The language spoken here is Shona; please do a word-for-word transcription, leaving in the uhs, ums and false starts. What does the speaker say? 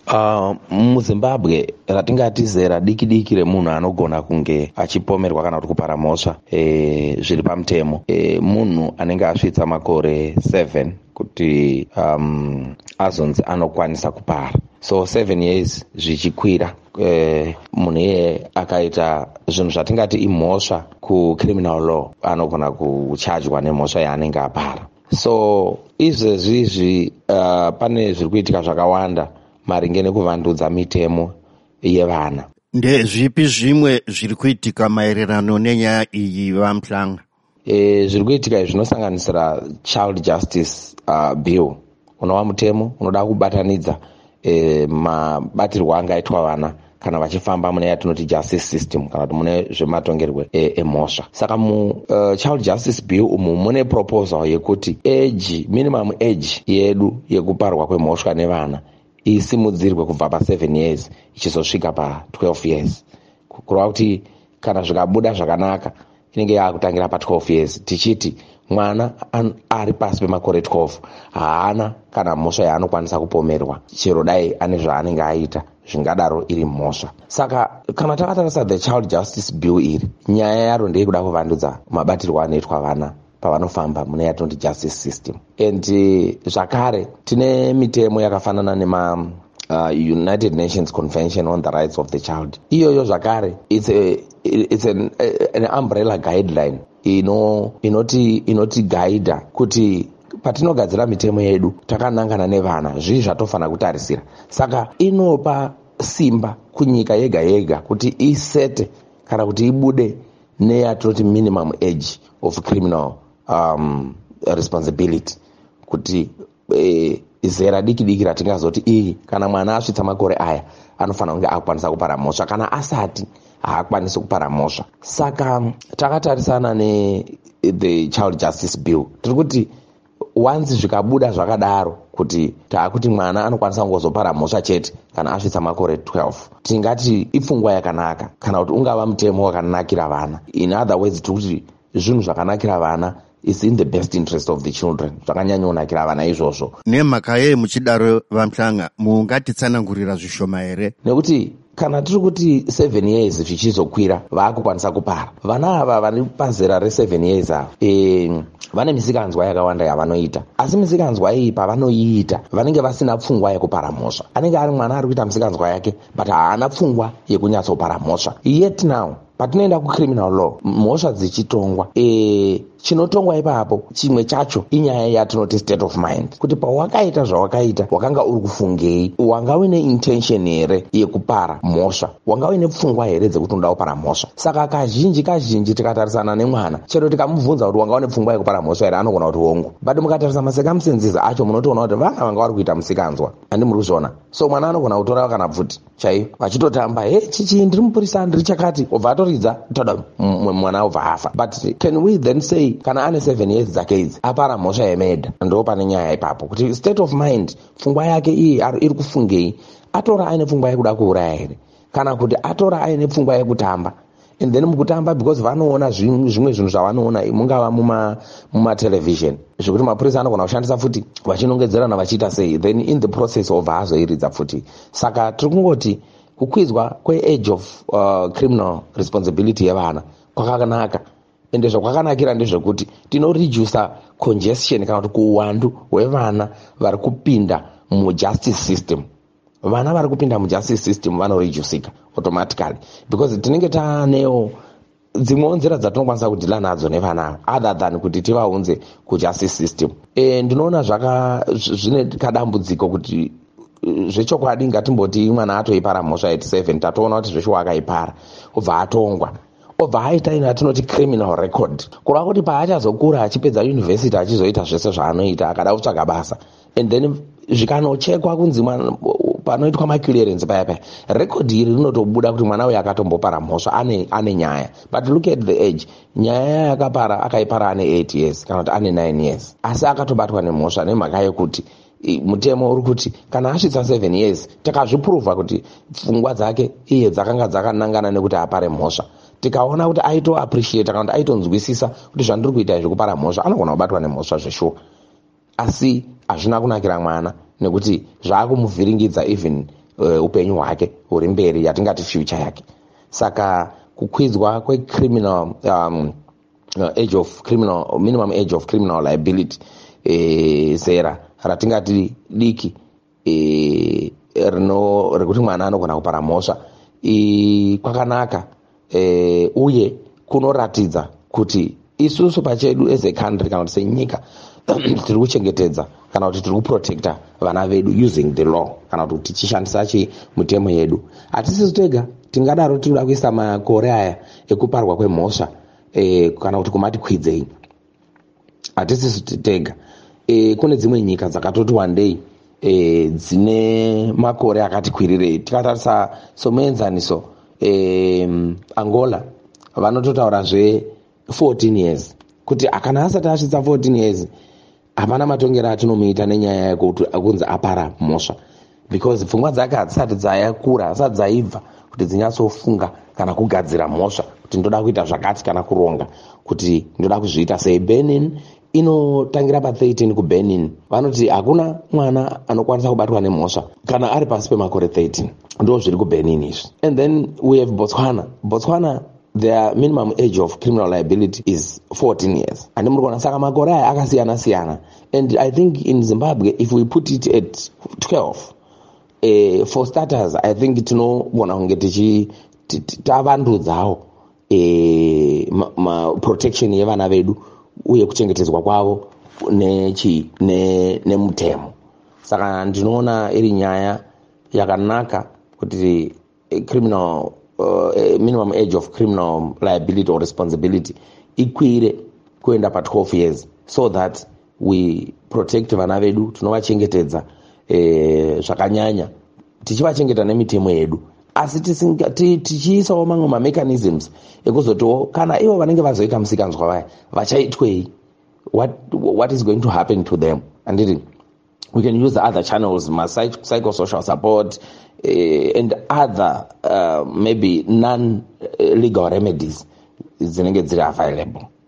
Uh, muZimbabwe ratingati zera diki diki remunhu anogona kunge achipomerwa kana kuti kupara mhosva e, zviri pamutemo e, munhu anenge asvitsa makore seven kuti um, azonzi anokwanisa kupara. So seven years zvichikwira e, munhu iye akaita zvinhu zvatingati imhosva kucriminal law anogona kuchajwa nemhosva yaanenge apara. So izvezvi izvi uh, pane zviri kuitika zvakawanda maringe nekuvandudza mitemo yevana. Ndezvipi zvimwe zviri kuitika maererano nenyaya iyi vaMhlanga? E, zviri kuitika zvinosanganisira Child Justice uh, Bill, unova mutemo unoda kubatanidza e, mabatirwo angaitwa vana kana vachifamba mune yatinoti justice system kana kuti mune zvematongerwe emhosva. E, saka mu uh, Child Justice Bill umu mune proposal yekuti age minimum age yedu yekuparwa kwemhosva nevana isimudzirwe kubva pa seven years ichizosvika pa twelve years, kureva kuti kana zvikabuda zvakanaka inenge yakutangira pa twelve years, tichiti mwana ari pasi pemakore twelve haana kana mhosva yaanokwanisa kupomerwa chero dai ane zvaanenge aita zvingadaro iri mhosva. Saka kana takatarisa the Child Justice Bill iri, nyaya yaro ndeyekuda kuvandudza mabatirwo anoitwa vana pavanofamba mune yatinoti justice system. And zvakare tine mitemo yakafanana nema uh, United Nations Convention on the Rights of the Child. Iyoyo zvakare it's a it's an, an umbrella guideline ino inoti inoti guida kuti patinogadzira mitemo yedu takanangana nevana zvii zvatofana kutarisira. Saka inopa simba kunyika yega yega kuti isete kana kuti ibude neyatinoti minimum age of criminal um, responsibility, kuti e, zera diki diki ratingazoti iyi kana mwana asvitsa makore aya anofana kunge akwanisa kupara mhosva kana asati haakwanisi kupara mhosva. Saka takatarisana ne the Child Justice Bill tiri kuti once zvikabuda zvakadaro kuti taakuti mwana anokwanisa kungozopara mhosva chete kana asvitsa makore twelve, tingati ipfungwa yakanaka kana kuti ungava mutemo wakanakira vana. In other words tiri kuti zvinhu zvakanakira vana is in the best interest of the children, zvakanyanyonakira vana izvozvo. Nemhaka yei muchidaro vaMhlanga mungatitsanangurira zvishoma here? Nekuti kana tiri kuti seven years zvichizokwira vaakukwanisa kupara, vana ava vari pazera re seven years ava e, vane misikanzwa yakawanda yavanoita, asi misikanzwa iyi pavanoiita vanenge vasina pfungwa yekupara mhosva. Anenge ari mwana ari kuita misikanzwa yake but haana pfungwa yekunyatsopara mhosva. Yet now patinoenda kucriminal law, mhosva dzichitongwa, e, chinotongwa ipapo chimwe chacho inyaya yatinoti state of mind, kuti pawakaita zvawakaita wakanga uri kufungei, wanga uine intention here yekupara mhosva, wanga uine pfungwa here dzekuti unoda kupara mhosva. Saka kazhinji kazhinji tikatarisana nemwana chero tikamubvunza kuti wanga une pfungwa yekupara mhosva here anogona kuti hongu, but mukatarisa masekamusenziza acho munotoona kuti vana vanga vari kuita musikanzwa, handi muri kuzviona. So mwana anogona kutora kana bvute chaiyo vachitotamba, he chichi ndiri mupurisa ndiri chakati, obva atoridza toda mwana obva afa. But can we then say kana ane seven years dzake idzi apara mhosva yemedha? Ndo pane nyaya ipapo kuti state of mind, pfungwa yake iyi iri kufungei, atora aine pfungwa yekuda kuuraya here kana kuti atora aine pfungwa yekutamba. And then mukutamba because vanoona zvimwe zvinhu zvavanoona mungava muma mumatelevision zvekuti mapurisa anogona kushandisa futi vachinongedzerana vachiita sei, then in the process of hazoiridza futi. Saka tiri kungoti kukwidzwa kweage of uh, criminal responsibility yevana kwakanaka, ende zvakwakanakira ndezvekuti tinoredusa congestion kana kuti kuuwandu hwevana vari kupinda mujustice system. Vana vari kupinda mujustice system vanoreducika automatically because tinenge taanewo dzimwewo nzira dzatinokwanisa kudhila nadzo nevana other than kuti tivaunze kujustice system. E, ndinoona zvaka zvine kadambudziko kuti zvechokwadi ngatimboti mwana atoipara mhosva eighty-seven tatoona kuti zveshe wakaipara obva atongwa, obva aita ino atinoti criminal record, kureva kuti paachazokura achipedza university achizoita zvese zvaanoita akada kutsvaga basa, and then zvikanochekwa kunzi panoitwa maclearance paya paya record iri rinotobuda kuti mwana uyu akatombopara mhosva ane ane nyaya. But look at the age, nyaya yakapara akaipara ane eight years kana kuti ane nine years, asi akatobatwa nemhosva nemhaka yekuti mutemo uri kuti kana asvitsa seven years takazvipuruvha kuti pfungwa dzake iye dzakanga dzakanangana nekuti apare mhosva, tikaona kuti aito appreciate kana kuti aitonzwisisa kuti zvandiri kuita izvi kupara mhosva, anogona kubatwa nemhosva zveshuwa. Asi hazvina kunakira mwana nekuti zvaakumuvhiringidza even uh, upenyu hwake huri mberi, yatingati future yake. Saka kukwidzwa kwecriminal um, uh, age of criminal minimum age of criminal liability eh, zera ratingati diki eh, rino rekuti mwana anogona kupara mhosva kwakanaka eh, uye kunoratidza kuti isusu pachedu as a country kana kuti senyika tiri kuchengetedza kana kuti tiri kuprotecta vana vedu using the law kana kuti tichishandisa chi mitemo yedu. Hatisisu tega tingadaro tinoda kuisa makore aya ekuparwa kwemhosva eh, kana kuti kumati kwidzei. Hatisisu tega eh, kune dzimwe nyika dzakatoti one day eh, dzine makore akati kwirirei. Tikatarisa somuenzaniso eh, Angola vanototaurazve fourteen years kuti akana asati asvitsa fourteen years hapana matongero atinomuita nenyaya yekuti akunzi apara mhosva, because pfungwa dzake hadzisati dzayakura, hasati dzaibva kuti dzinyatsofunga kana kugadzira mhosva kuti ndoda kuita zvakati kana kuronga kuti ndoda kuzviita sei. Benin inotangira pa thirteen kuBenin vanoti hakuna mwana anokwanisa kubatwa nemhosva kana ari pasi pemakore thirteen, ndo zviri kuBenin izvi. And then we have Botswana. Botswana their minimum age of criminal liability is fourteen years. And saka makore aya akasiyana siyana. And I think in Zimbabwe if we put it at twelve, uh, for starters I think tinogona kunge tichi tavandudzawo eh, ma, ma protection yevana vedu uye kuchengetedzwa kwavo nechi ne nemutemo. Saka ndinoona iri nyaya yakanaka kuti criminal Uh, minimum age of criminal liability or responsibility ikwire kuenda pa twelve years so that we protect vana vedu, tinovachengetedza eh, zvakanyanya tichivachengeta nemitemo yedu, asi tichiisawo mamwe mamechanisms ekuzotiwo kana ivo vanenge vazoita musikanzwa vaya vachaitwei, what, what is going to happen to them. And it, we can use the other channels, my psychosocial support uh, and other uh, maybe non-legal remedies dzinenge dziri available.